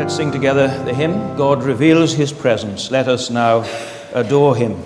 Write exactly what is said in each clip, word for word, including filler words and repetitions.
Let's sing together the hymn, God Reveals His Presence. Let us now adore Him.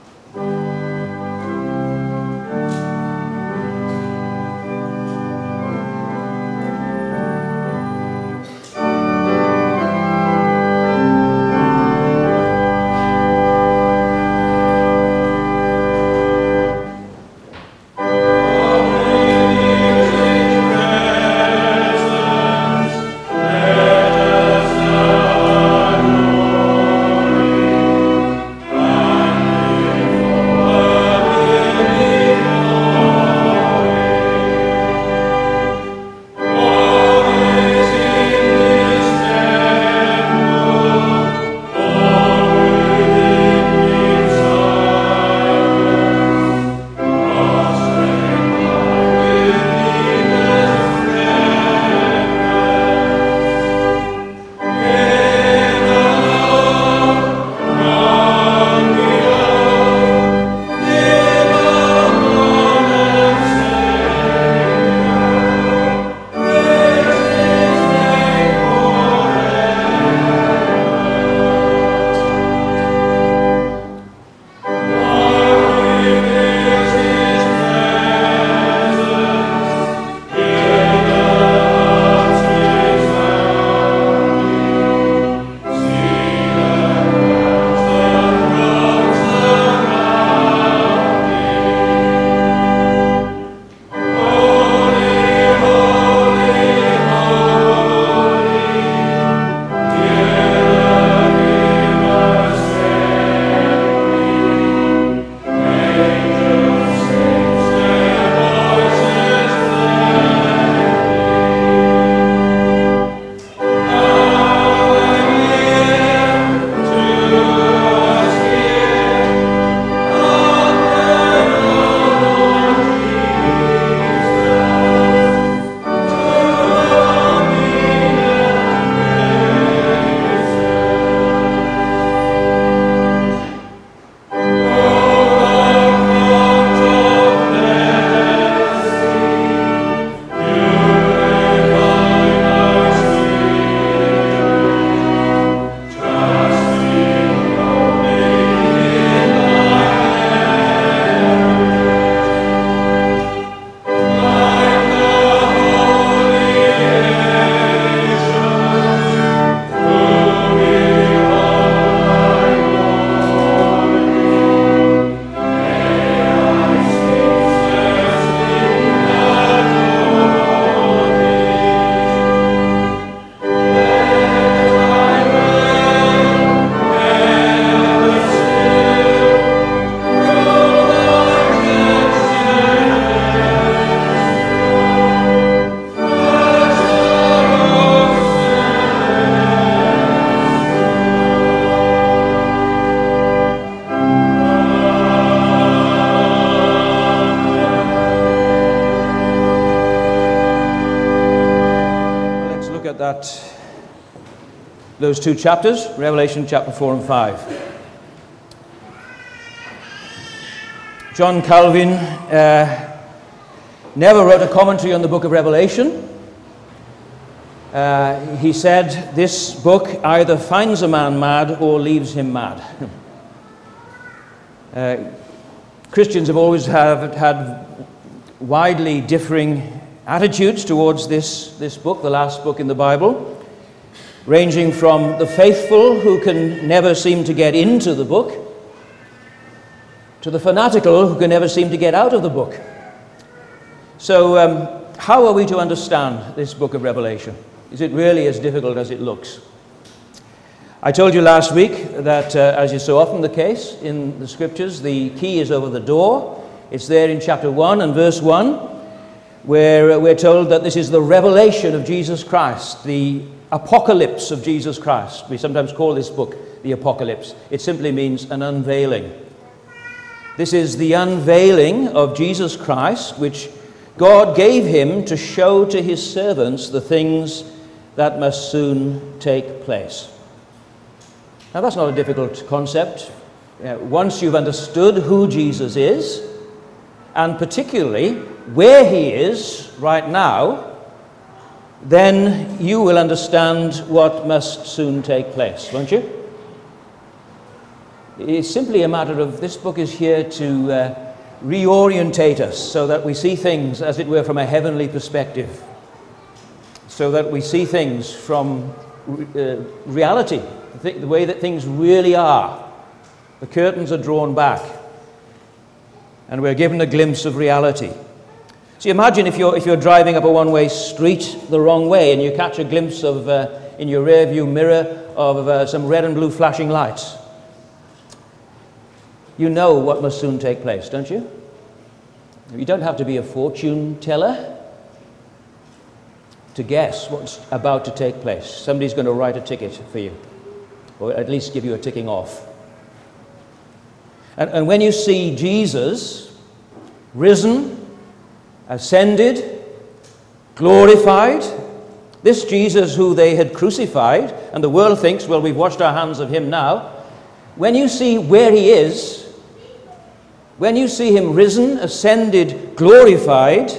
Those two chapters, Revelation chapter four and five. John Calvin uh, never wrote a commentary on the book of Revelation. Uh, he said, this book either finds a man mad or leaves him mad. uh, Christians have always have had widely differing attitudes towards this, this book, the last book in the Bible, ranging from the faithful who can never seem to get into the book to the fanatical who can never seem to get out of the book. So um, how are we to understand this book of Revelation? Is it really as difficult as it looks? I told you last week that, uh, as is so often the case in the scriptures, the key is over the door. It's there in chapter one and verse one, where uh, we're told that this is the revelation of Jesus Christ, the apocalypse of Jesus Christ. We sometimes call this book the Apocalypse. It simply means an unveiling. This is the unveiling of Jesus Christ, which God gave him to show to his servants the things that must soon take place. Now, that's not a difficult concept. Uh, once you've understood who Jesus is, and particularly where he is right now, then you will understand what must soon take place, won't you? It's simply a matter of this book is here to uh, reorientate us so that we see things, as it were, from a heavenly perspective, so that we see things from uh, reality, the, the way that things really are. The curtains are drawn back, and we're given a glimpse of reality. So imagine if you're, if you're driving up a one-way street the wrong way and you catch a glimpse of, uh, in your rear-view mirror, of uh, some red and blue flashing lights. You know what must soon take place, don't you? You don't have to be a fortune teller to guess what's about to take place. Somebody's going to write a ticket for you, or at least give you a ticking off. And, and when you see Jesus risen, ascended, glorified, this Jesus who they had crucified, and the world thinks, well, we've washed our hands of him now. When you see where he is, when you see him risen, ascended, glorified,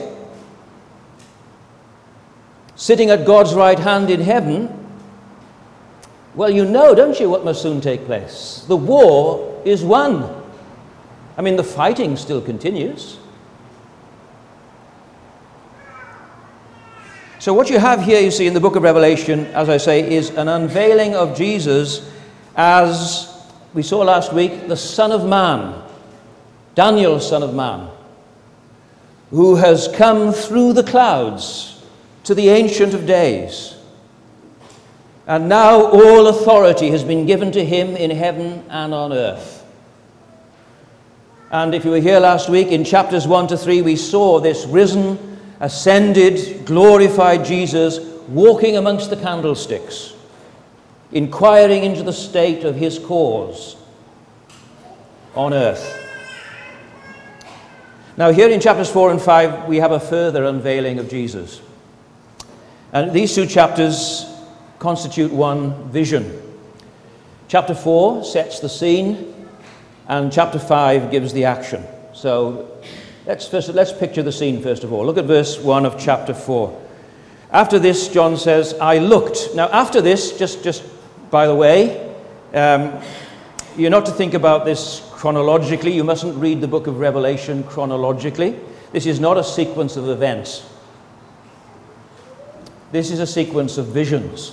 sitting at God's right hand in heaven, well, you know, don't you, what must soon take place? The war is won. I mean, the fighting still continues. So what you have here, you see, in the book of Revelation, as I say, is an unveiling of Jesus as, we saw last week, the Son of Man, Daniel's Son of Man, who has come through the clouds to the Ancient of Days. And now all authority has been given to him in heaven and on earth. And if you were here last week, in chapters one to three, we saw this risen, ascended, glorified Jesus walking amongst the candlesticks, inquiring into the state of his cause on earth. Now here in chapters four and five, we have a further unveiling of Jesus. And these two chapters constitute one vision. Chapter four sets the scene, and chapter five gives the action. So let's first let's picture the scene first of all. Look at verse one of chapter four. After this, John says, I looked. Now after this, just, just by the way, um, you're not to think about this chronologically. You mustn't read the book of Revelation chronologically. This is not a sequence of events. This is a sequence of visions.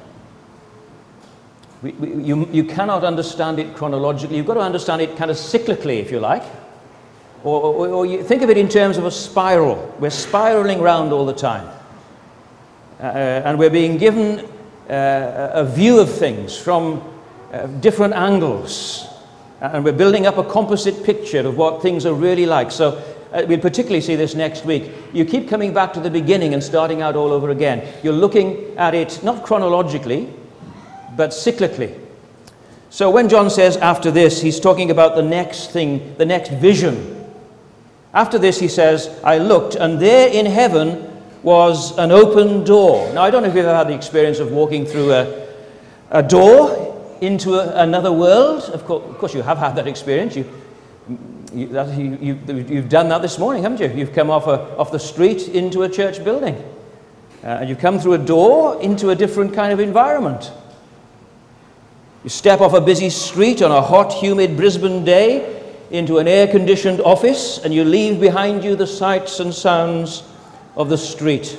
We, we, you, you cannot understand it chronologically. You've got to understand it kind of cyclically, if you like. Or, or, or you think of it in terms of a spiral. We're spiraling round all the time. Uh, and we're being given uh, a view of things from uh, different angles. And we're building up a composite picture of what things are really like. So uh, we'll particularly see this next week. You keep coming back to the beginning and starting out all over again. You're looking at it not chronologically, but cyclically. So when John says after this, he's talking about the next thing, the next vision. After this, he says, I looked, and there in heaven was an open door. Now, I don't know if you've ever had the experience of walking through a, a door into a, another world. Of course, of course, you have had that experience. You, you, that, you, you, you've done that this morning, haven't you? You've come off, a, off the street into a church building. Uh, and you've come through a door into a different kind of environment. You step off a busy street on a hot, humid Brisbane day into an air-conditioned office, and you leave behind you the sights and sounds of the street.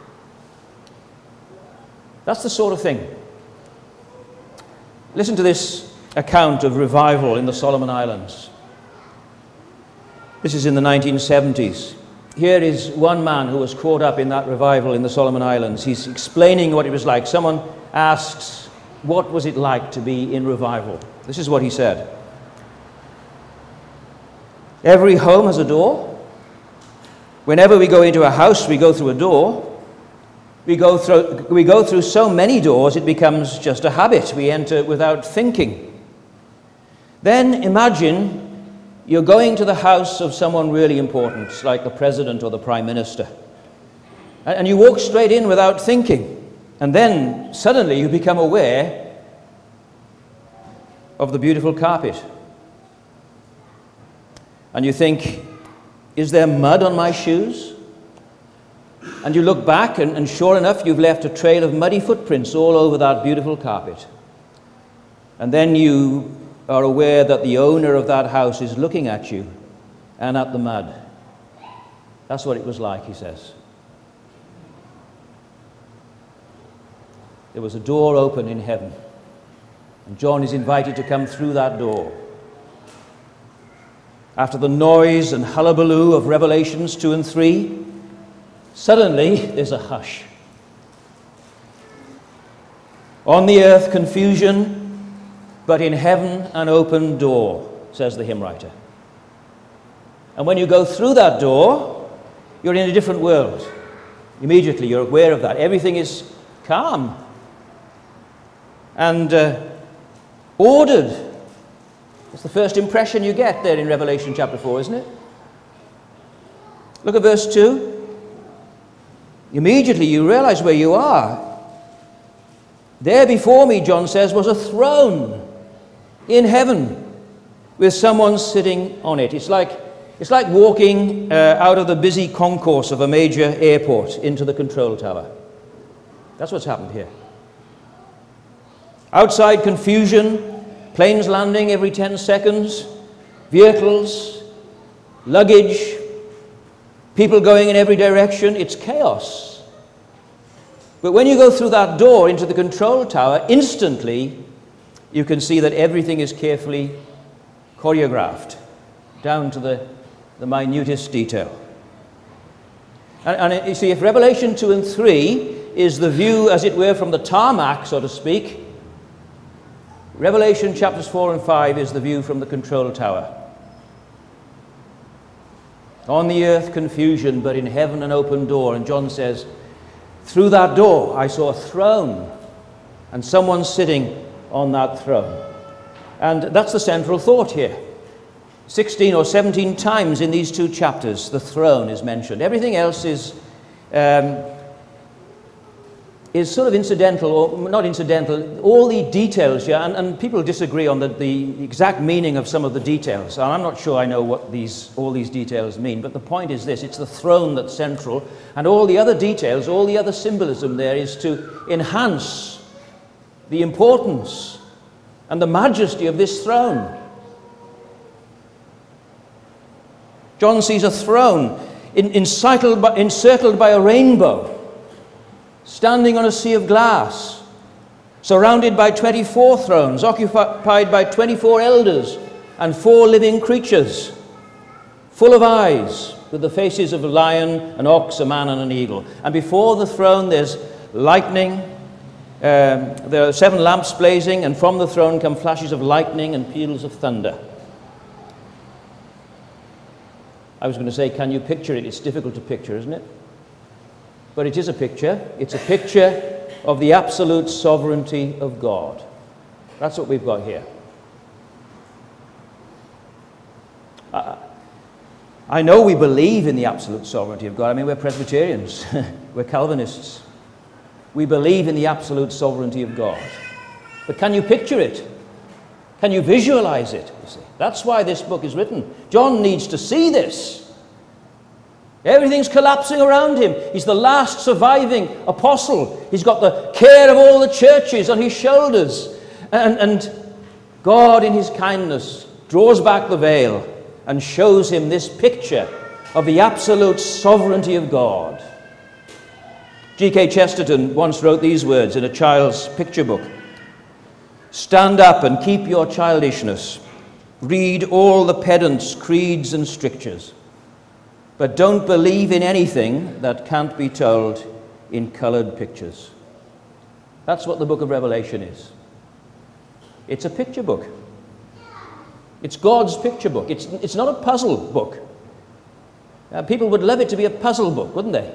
That's the sort of thing. Listen to this account of revival in the Solomon Islands. This is in the nineteen seventies. Here is one man who was caught up in that revival in the Solomon Islands. He's explaining what it was like. Someone asks, what was it like to be in revival? This is what he said. Every home has a door. Whenever we go into a house, we go through a door. We go through, we go through so many doors, it becomes just a habit. We enter without thinking. Then imagine you're going to the house of someone really important, like the president or the prime minister. And you walk straight in without thinking. And then suddenly you become aware of the beautiful carpet. And you think, is there mud on my shoes? And you look back, and, and sure enough, you've left a trail of muddy footprints all over that beautiful carpet. And then you are aware that the owner of that house is looking at you and at the mud. That's what it was like, he says. There was a door open in heaven, and John is invited to come through that door. After the noise and hullabaloo of Revelations two and three, suddenly there's a hush. On the earth confusion, but in heaven an open door, says the hymn writer. And when you go through that door, you're in a different world. Immediately you're aware of that. Everything is calm and uh, ordered. It's the first impression you get there in Revelation chapter four, isn't it? Look at verse two. Immediately you realize where you are. There before me, John says, was a throne in heaven with someone sitting on it. It's like, it's like walking uh, out of the busy concourse of a major airport into the control tower. That's what's happened here. Outside confusion, planes landing every ten seconds, vehicles, luggage, people going in every direction. It's chaos. But when you go through that door into the control tower, instantly you can see that everything is carefully choreographed down to the, the minutest detail. And, and you see, if Revelation two and three is the view, as it were, from the tarmac, so to speak, Revelation chapters four and five is the view from the control tower. On the earth confusion, but in heaven an open door. And John says, through that door I saw a throne and someone sitting on that throne. And that's the central thought here. sixteen or seventeen times in these two chapters the throne is mentioned. Everything else is um, is sort of incidental, or not incidental, all the details here, and, and people disagree on the, the exact meaning of some of the details. And I'm not sure I know what these all these details mean, but the point is this: it's the throne that's central, and all the other details, all the other symbolism there is to enhance the importance and the majesty of this throne. John sees a throne encircled by, encircled by a rainbow, standing on a sea of glass, surrounded by twenty-four thrones, occupied by twenty-four elders and four living creatures, full of eyes, with the faces of a lion, an ox, a man, and an eagle. And before the throne there's lightning, um, there are seven lamps blazing, and from the throne come flashes of lightning and peals of thunder. I was going to say, can you picture it? It's difficult to picture, isn't it? But it is a picture. It's a picture of the absolute sovereignty of God. That's what we've got here. I, I know we believe in the absolute sovereignty of God. I mean, we're Presbyterians. We're Calvinists. We believe in the absolute sovereignty of God. But can you picture it? Can you visualize it? You see? That's why this book is written. John needs to see this. Everything's collapsing around him. He's the last surviving apostle. He's got the care of all the churches on his shoulders. And, and God, in his kindness, draws back the veil and shows him this picture of the absolute sovereignty of God. G K Chesterton once wrote these words in a child's picture book: "Stand up and keep your childishness. Read all the pedants' creeds and strictures. But don't believe in anything that can't be told in colored pictures." That's what the book of Revelation is. It's a picture book. It's God's picture book. It's, it's not a puzzle book. Uh, people would love it to be a puzzle book, wouldn't they?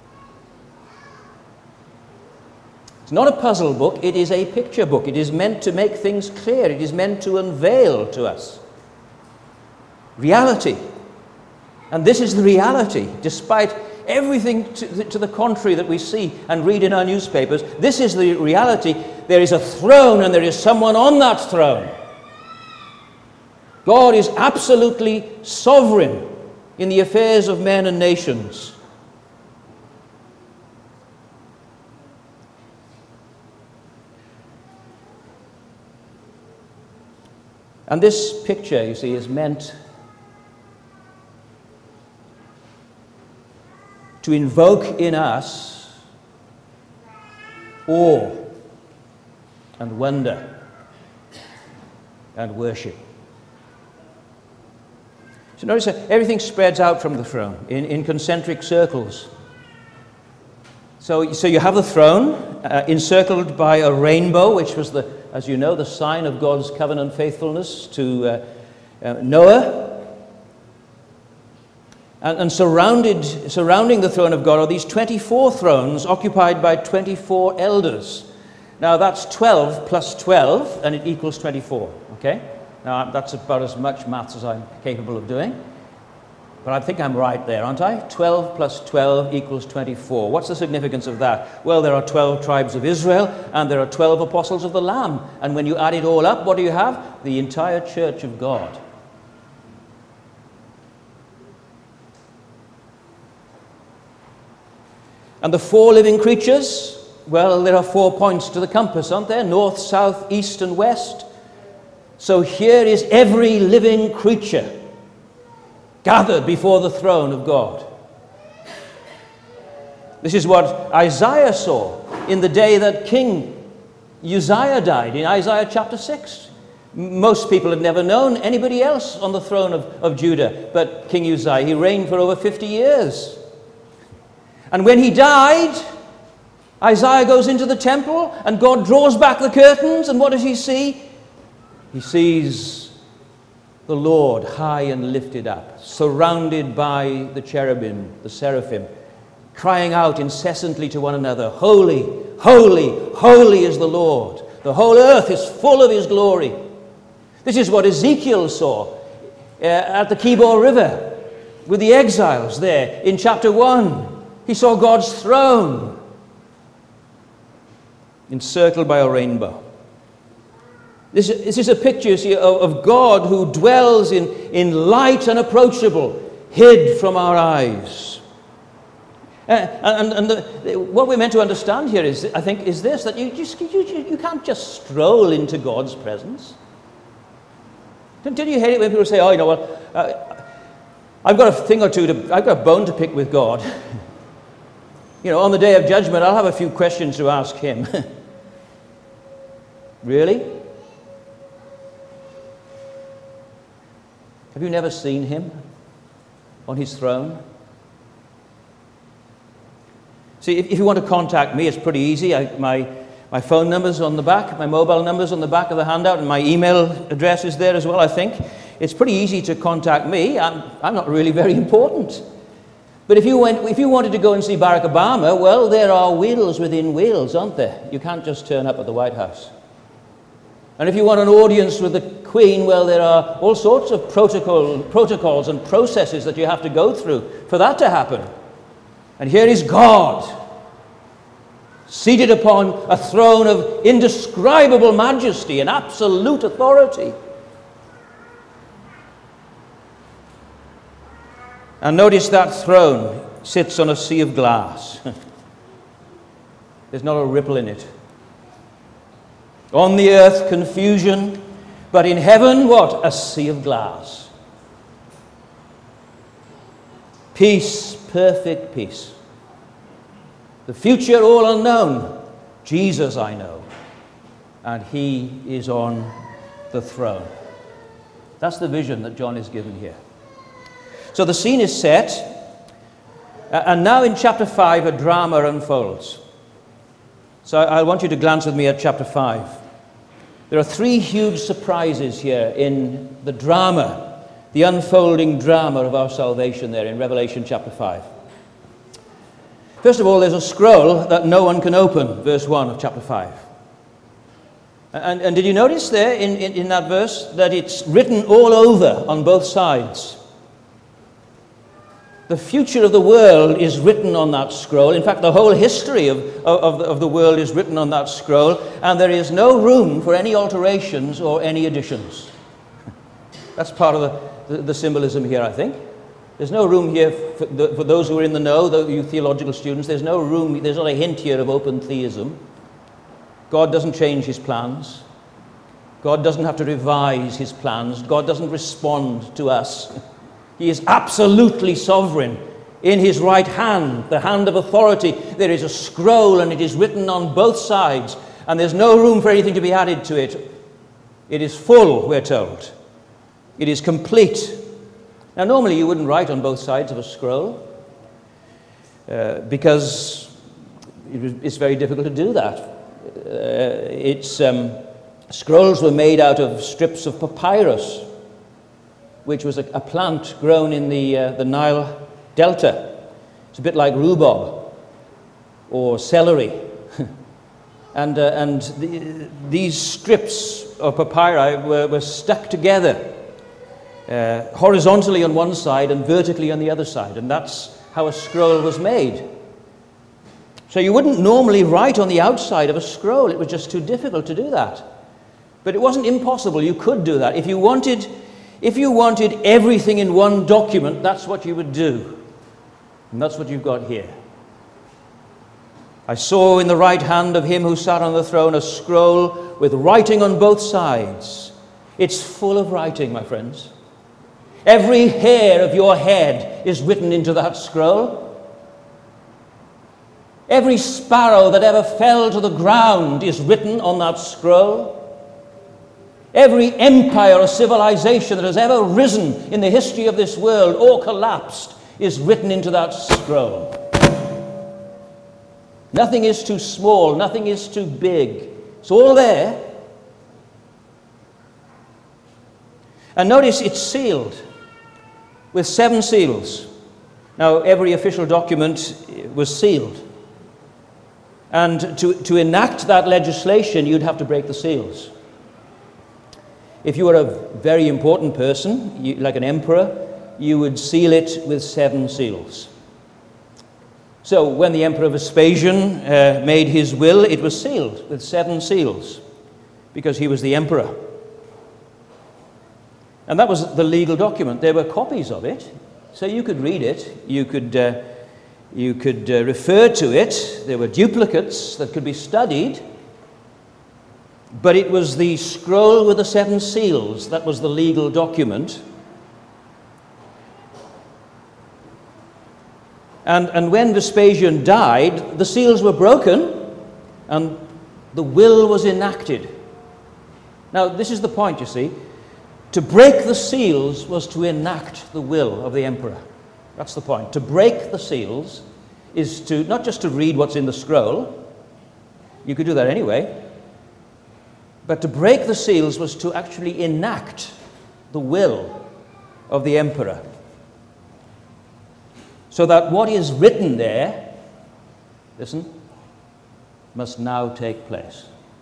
It's not a puzzle book. It is a picture book. It is meant to make things clear. It is meant to unveil to us reality. And this is the reality, despite everything to, to the contrary that we see and read in our newspapers. This is the reality. There is a throne, and there is someone on that throne. God is absolutely sovereign in the affairs of men and nations. And this picture, you see, is meant to invoke in us awe and wonder and worship. So notice that everything spreads out from the throne in, in concentric circles. So, so you have the throne uh, encircled by a rainbow, which was, the, as you know, the sign of God's covenant faithfulness to uh, uh, Noah. And, and surrounded, surrounding the throne of God are these twenty-four thrones occupied by twenty-four elders. Now that's twelve plus twelve, and it equals twenty-four, okay? Now that's about as much maths as I'm capable of doing. But I think I'm right there, aren't I? twelve plus twelve equals twenty-four. What's the significance of that? Well, there are twelve tribes of Israel, and there are twelve apostles of the Lamb. And when you add it all up, what do you have? The entire church of God. And the four living creatures, well, there are four points to the compass, aren't there? North, south, east, and west. So here is every living creature gathered before the throne of God. This is what Isaiah saw in the day that King Uzziah died, in Isaiah chapter six. Most people had never known anybody else on the throne of, of Judah but King Uzziah. He reigned for over fifty years. And when he died, Isaiah goes into the temple and God draws back the curtains, and what does he see? He sees the Lord high and lifted up, surrounded by the cherubim, the seraphim, crying out incessantly to one another, "Holy, holy, holy is the Lord. The whole earth is full of his glory." This is what Ezekiel saw uh, at the Kibor River with the exiles there in chapter one. He saw God's throne encircled by a rainbow. This, this is a picture, see, of, of God who dwells in, in light unapproachable, hid from our eyes. Uh, and and the, what we're meant to understand here is, I think, is this, that you, just, you, you can't just stroll into God's presence. Don't you hate it when people say, oh, you know, well, uh, I've got a thing or two, to, I've got a bone to pick with God. You know, on the day of judgment, I'll have a few questions to ask him. Really? Have you never seen him on his throne? See, if, if you want to contact me, it's pretty easy. I, my, my phone number's on the back, my mobile number's on the back of the handout, and my email address is there as well, I think. It's pretty easy to contact me. I'm, I'm not really very important. But if you went, if you wanted to go and see Barack Obama, well, there are wheels within wheels, aren't there? You can't just turn up at the White House. And if you want an audience with the Queen, well, there are all sorts of protocol, protocols and processes that you have to go through for that to happen. And here is God, seated upon a throne of indescribable majesty and absolute authority. And notice that throne sits on a sea of glass. There's not a ripple in it. On the earth, confusion, but in heaven, what? A sea of glass. Peace, perfect peace. The future all unknown. Jesus I know, and he is on the throne. That's the vision that John is given here. So the scene is set, and now in chapter five, a drama unfolds. So I want you to glance with me at chapter five. There are three huge surprises here in the drama, the unfolding drama of our salvation there in Revelation chapter five. First of all, there's a scroll that no one can open, verse one of chapter five. And, and did you notice there in, in, in that verse that it's written all over on both sides? The future of the world is written on that scroll. In fact, the whole history of, of, the, of the world is written on that scroll, and there is no room for any alterations or any additions. That's part of the, the, the symbolism here, I think. There's no room here for, the, for those who are in the know, the, you theological students. There's no room, there's not a hint here of open theism. God doesn't change his plans. God doesn't have to revise his plans. God doesn't respond to us. He is absolutely sovereign. In his right hand, the hand of authority, there is a scroll, and it is written on both sides, and there's no room for anything to be added to it. It is full, we're told. It is complete. Now, normally you wouldn't write on both sides of a scroll uh, because it's very difficult to do that. Uh, it's um, scrolls were made out of strips of papyrus, which was a, a plant grown in the uh, the Nile Delta. It's a bit like rhubarb or celery. and uh, and the, these strips of papyri were, were stuck together uh, horizontally on one side and vertically on the other side, and that's how a scroll was made. So you wouldn't normally write on the outside of a scroll. It was just too difficult to do that. But it wasn't impossible. You could do that. If you wanted, if you wanted everything in one document, that's what you would do. And that's what you've got here. I saw in the right hand of him who sat on the throne a scroll with writing on both sides. It's full of writing, my friends. Every hair of your head is written into that scroll. Every sparrow that ever fell to the ground is written on that scroll. Every empire or civilization that has ever risen in the history of this world or collapsed is written into that scroll. Nothing is too small, nothing is too big. It's all there. And notice it's sealed with seven seals. Now, every official document was sealed. And to, to enact that legislation, you'd have to break the seals. If you were a very important person, you, like an emperor, you would seal it with seven seals. So when the Emperor Vespasian uh, made his will, it was sealed with seven seals because he was the emperor. And that was the legal document. There were copies of it, so you could read it, you could, uh, you could uh, refer to it. There were duplicates that could be studied. But it was the scroll with the seven seals that was the legal document. And, and when Vespasian died, the seals were broken and the will was enacted. Now, this is the point, you see. To break the seals was to enact the will of the emperor. That's the point. To break the seals is to, not just to read what's in the scroll. You could do that anyway. But to break the seals was to actually enact the will of the emperor. So that what is written there, listen, must now take place.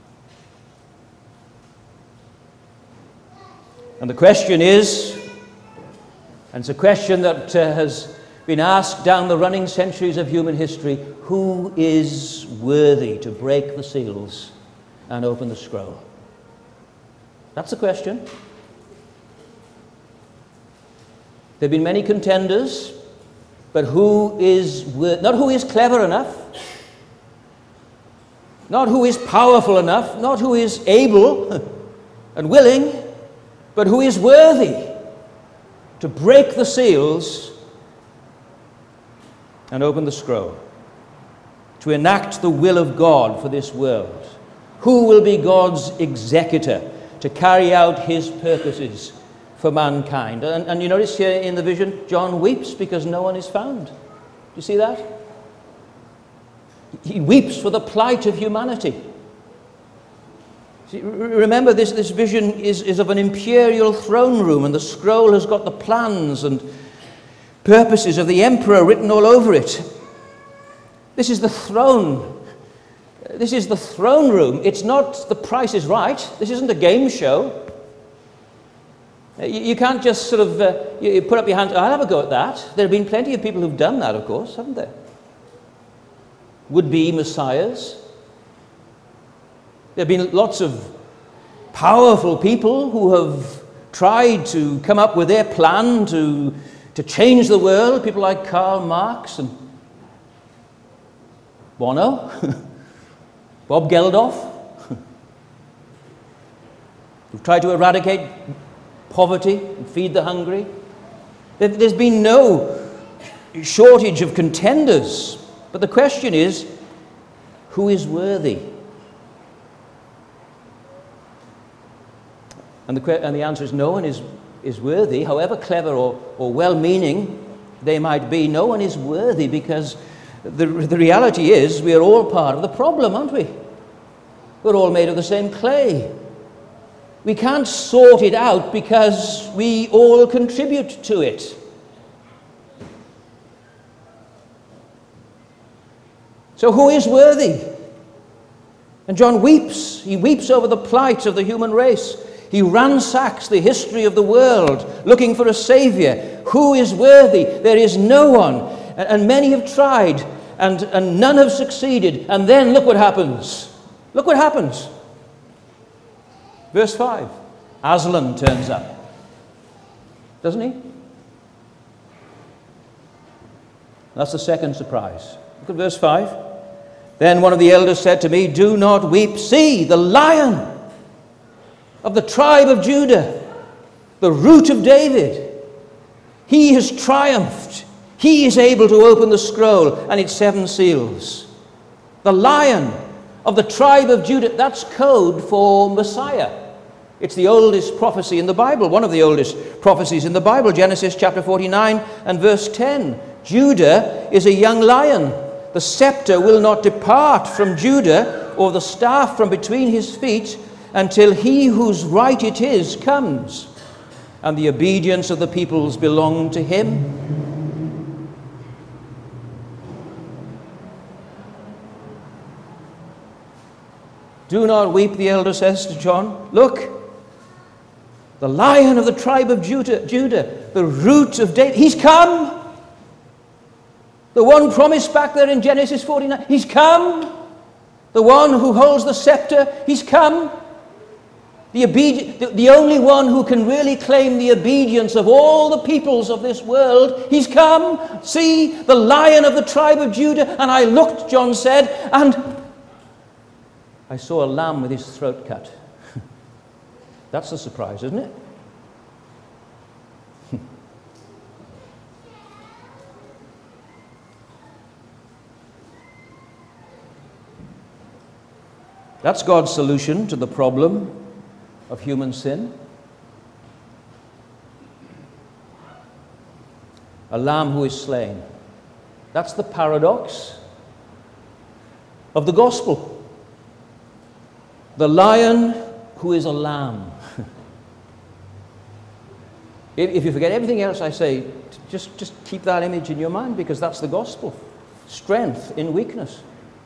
And the question is, and it's a question that uh, has been asked down the running centuries of human history, who is worthy to break the seals and open the scroll? That's the question. There have been many contenders, but who is worth, not who is clever enough, not who is powerful enough, not who is able and willing, but who is worthy to break the seals and open the scroll, to enact the will of God for this world. Who will be God's executor to carry out his purposes for mankind? And, and you notice here in the vision, John weeps because no one is found. Do you see that? He weeps for the plight of humanity. See, remember, this, this vision is, is of an imperial throne room, and the scroll has got the plans and purposes of the emperor written all over it. This is the throne. This is the throne room. It's not The Price is Right. This isn't a game show. You, you can't just sort of uh, you put up your hand, I'll have a go at that. There have been plenty of people who've done that, of course, haven't there? Would-be messiahs. There have been lots of powerful people who have tried to come up with their plan to, to change the world. People like Karl Marx and Bono, Bob Geldof. who've tried to eradicate poverty and feed the hungry. There's been no shortage of contenders. But the question is, who is worthy? And the, and the answer is no one is, is worthy, however clever or, or well-meaning they might be. No one is worthy, because the, the reality is we are all part of the problem, aren't we? We're all made of the same clay. We can't sort it out because we all contribute to it. So who is worthy? And John weeps. He weeps over the plight of the human race. He ransacks the history of the world, looking for a Savior. Who is worthy? There is no one. And, and many have tried, and, and none have succeeded. And then look what happens. Look what happens. Verse five. Aslan turns up. Doesn't he? That's the second surprise. Look at verse five. Then one of the elders said to me, "Do not weep. See, the Lion of the tribe of Judah, the Root of David. He has triumphed. He is able to open the scroll and its seven seals." The Lion of the tribe of Judah, that's code for Messiah. It's the oldest prophecy in the Bible, one of the oldest prophecies in the Bible, Genesis chapter forty-nine and verse ten. Judah is a young lion. The scepter will not depart from Judah, or the staff from between his feet, until he whose right it is comes, and the obedience of the peoples belong to him. Do not weep, the elder says to John. Look, the Lion of the tribe of Judah, Judah, the Root of David, he's come. The one promised back there in Genesis forty-nine, he's come. The one who holds the scepter, he's come. The, obedi- the, the only one who can really claim the obedience of all the peoples of this world, he's come. See, the Lion of the tribe of Judah. And I looked, John said, and I saw a lamb with his throat cut. That's a surprise, isn't it? That's God's solution to the problem of human sin. A lamb who is slain. That's the paradox of the gospel. The lion who is a lamb. If you forget everything else I say, just, just keep that image in your mind, because that's the gospel. Strength in weakness.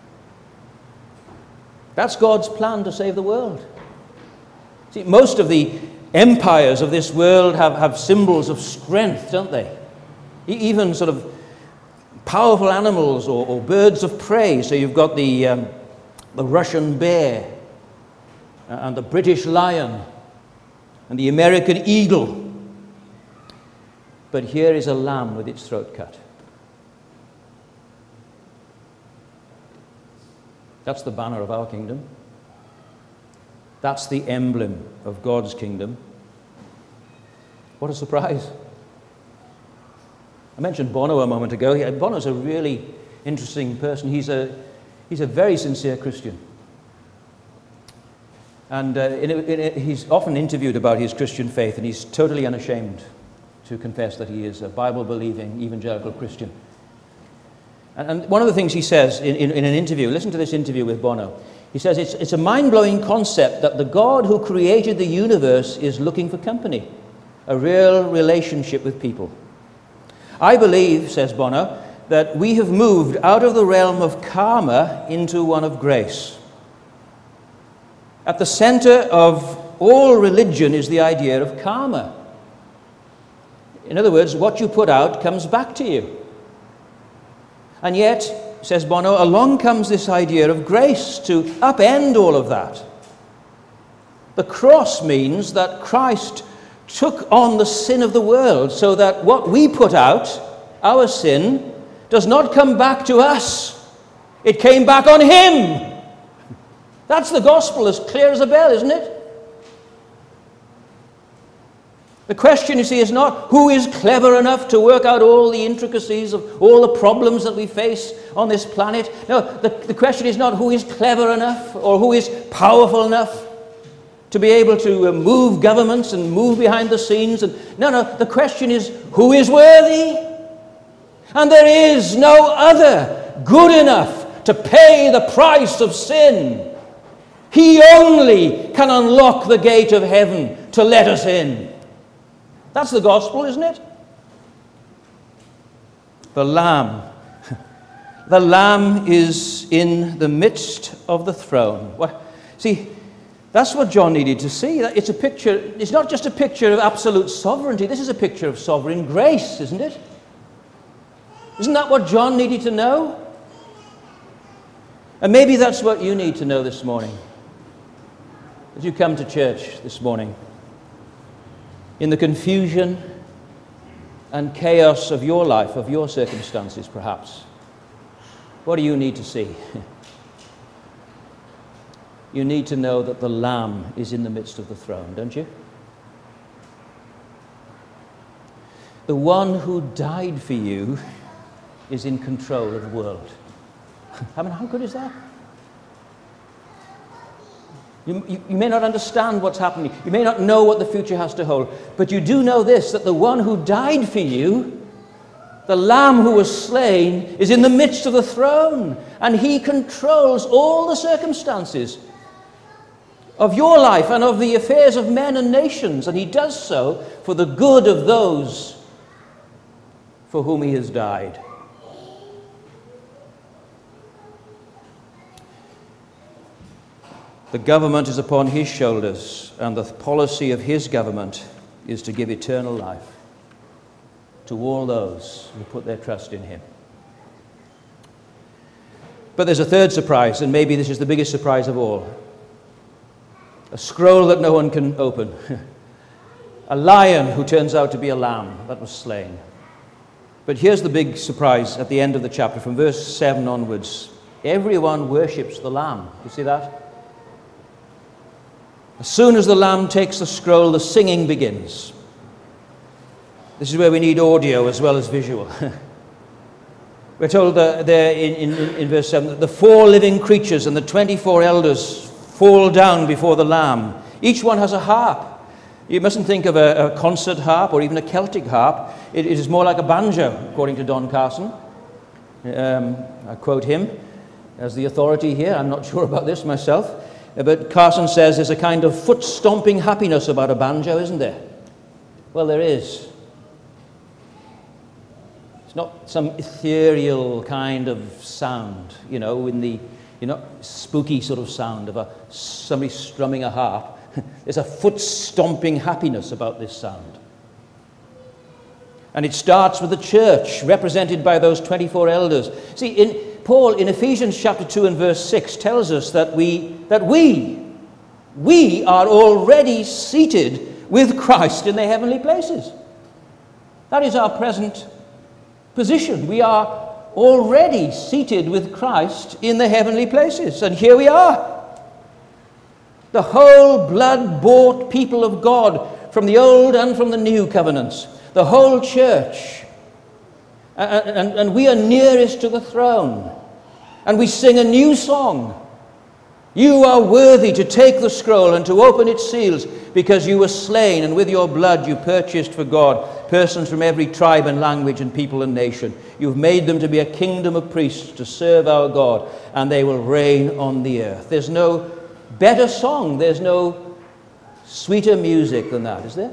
That's God's plan to save the world. See, most of the empires of this world have, have symbols of strength, don't they? E- even sort of powerful animals or, or birds of prey. So you've got the, um, the Russian bear and the British lion and the American eagle. But here is a lamb with its throat cut. That's the banner of our kingdom. That's the emblem of God's kingdom. What a surprise. I mentioned Bono a moment ago. Bono's a really interesting person. He's a, he's a very sincere Christian. And uh, in a, in a, he's often interviewed about his Christian faith, and he's totally unashamed to confess that he is a Bible-believing evangelical Christian. And one of the things he says in, in, in an interview, listen to this interview with Bono. He says, it's, it's a mind-blowing concept that the God who created the universe is looking for company, a real relationship with people. I believe, says Bono, that we have moved out of the realm of karma into one of grace. At the center of all religion is the idea of karma. In other words, what you put out comes back to you. And yet, says Bono, along comes this idea of grace to upend all of that. The cross means that Christ took on the sin of the world, so that what we put out, our sin, does not come back to us. It came back on him. That's the gospel, as clear as a bell, isn't it? The question, you see, is not who is clever enough to work out all the intricacies of all the problems that we face on this planet. No, the, the question is not who is clever enough or who is powerful enough to be able to uh, move governments and move behind the scenes. And no, no, the question is who is worthy? And there is no other good enough to pay the price of sin. He only can unlock the gate of heaven to let us in. That's the gospel, isn't it? The Lamb. The Lamb is in the midst of the throne. What? See, that's what John needed to see. It's a picture, it's not just a picture of absolute sovereignty. This is a picture of sovereign grace, isn't it? Isn't that what John needed to know? And maybe that's what you need to know this morning. As you come to church this morning, in the confusion and chaos of your life, of your circumstances perhaps, what do you need to see? You need to know that the Lamb is in the midst of the throne, don't you? The one who died for you is in control of the world. I mean, how good is that? You, you, you may not understand what's happening. You may not know what the future has to hold. But you do know this, that the one who died for you, the Lamb who was slain, is in the midst of the throne. And he controls all the circumstances of your life and of the affairs of men and nations. And he does so for the good of those for whom he has died. The government is upon his shoulders, and the policy of his government is to give eternal life to all those who put their trust in him. But there's a third surprise, and maybe this is the biggest surprise of all. A scroll that no one can open. A lion who turns out to be a lamb that was slain. But here's the big surprise at the end of the chapter, from verse seven onwards. Everyone worships the Lamb. You see that? As soon as the Lamb takes the scroll, the singing begins. This is where we need audio as well as visual. We're told that there in, in, in verse seven that the four living creatures and the twenty-four elders fall down before the Lamb. Each one has a harp. You mustn't think of a, a concert harp or even a Celtic harp. It, it is more like a banjo, according to Don Carson. Um, I quote him as the authority here. I'm not sure about this myself. But Carson says there's a kind of foot-stomping happiness about a banjo, isn't there? Well, there is. It's not some ethereal kind of sound, you know, in the, you know, spooky sort of sound of a somebody strumming a harp. There's a foot-stomping happiness about this sound. And it starts with the church, represented by those twenty-four elders. See, in Paul, in Ephesians chapter two and verse six, tells us that we, that we, we are already seated with Christ in the heavenly places. That is our present position. We are already seated with Christ in the heavenly places. And here we are. The whole blood-bought people of God from the old and from the new covenants. The whole church. And, and, and we are nearest to the throne. And we sing a new song. You are worthy to take the scroll and to open its seals, because you were slain, and with your blood you purchased for God persons from every tribe and language and people and nation. You've made them to be a kingdom of priests to serve our God, and they will reign on the earth. There's no better song, there's no sweeter music than that, is there?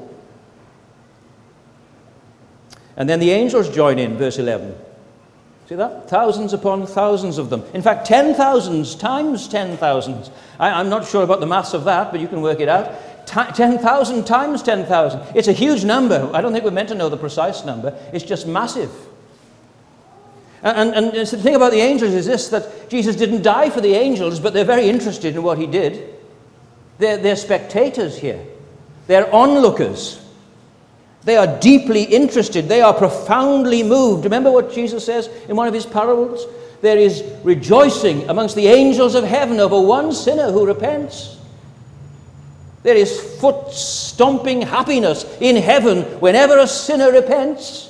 And then the angels join in, verse eleven. See that? Thousands upon thousands of them. In fact, ten thousands times ten thousands. I'm not sure about the maths of that, but you can work it out. ten thousand times ten thousand. It's a huge number. I don't think we're meant to know the precise number. It's just massive. And, and, and the thing about the angels is this, that Jesus didn't die for the angels, but they're very interested in what he did. They're, they're spectators here. They're onlookers. They are deeply interested. They are profoundly moved. Remember what Jesus says in one of his parables? There is rejoicing amongst the angels of heaven over one sinner who repents. There is foot-stomping happiness in heaven whenever a sinner repents.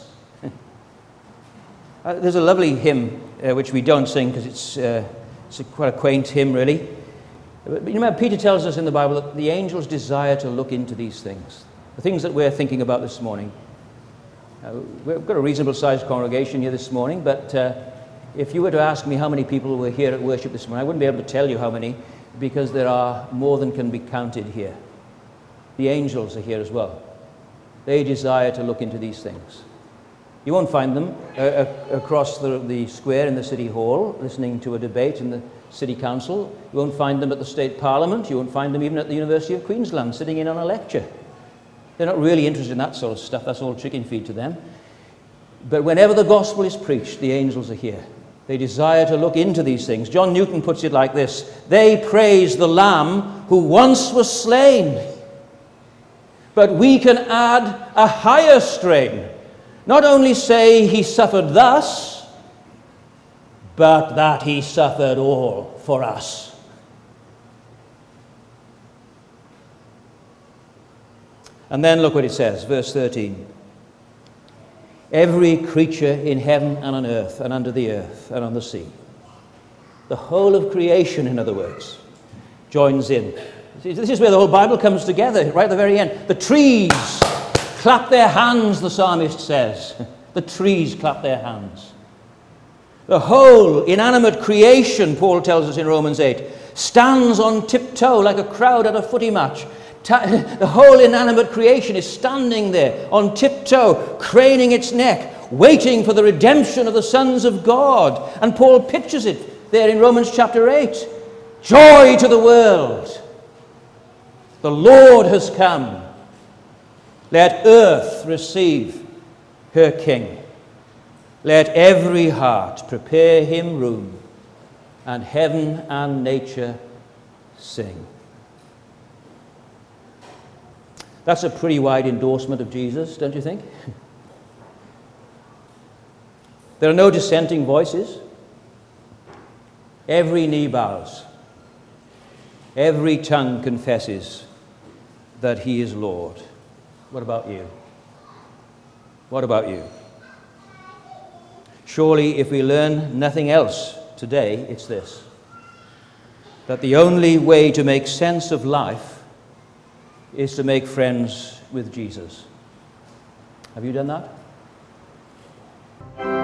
uh, there's a lovely hymn, uh, which we don't sing because it's, uh, it's a quite a quaint hymn, really. But you remember, Peter tells us in the Bible that the angels desire to look into these things, the things that we're thinking about this morning. Uh, we've got a reasonable-sized congregation here this morning, but uh, if you were to ask me how many people were here at worship this morning, I wouldn't be able to tell you how many, because there are more than can be counted here. The angels are here as well. They desire to look into these things. You won't find them uh, across the, the square in the City Hall, listening to a debate in the City Council. You won't find them at the State Parliament. You won't find them even at the University of Queensland, sitting in on a lecture. They're not really interested in that sort of stuff. That's all chicken feed to them. But whenever the gospel is preached, the angels are here. They desire to look into these things. John Newton puts it like this: they praise the Lamb who once was slain. But we can add a higher strain. Not only say he suffered thus, but that he suffered all for us. And then look what it says, verse thirteen. Every creature in heaven and on earth and under the earth and on the sea, the whole of creation, in other words, joins in. See, this is where the whole Bible comes together, right at the very end. The trees clap their hands, the psalmist says. The trees clap their hands. The whole inanimate creation, Paul tells us in Romans eight, stands on tiptoe like a crowd at a footy match. The whole inanimate creation is standing there on tiptoe, craning its neck, waiting for the redemption of the sons of God. And Paul pictures it there in Romans chapter eight. Joy to the world. The Lord has come. Let earth receive her King. Let every heart prepare him room, and heaven and nature sing. That's a pretty wide endorsement of Jesus, don't you think? There are no dissenting voices. Every knee bows. Every tongue confesses that he is Lord. What about you? What about you? Surely, if we learn nothing else today, it's this: that the only way to make sense of life is to make friends with Jesus. Have you done that?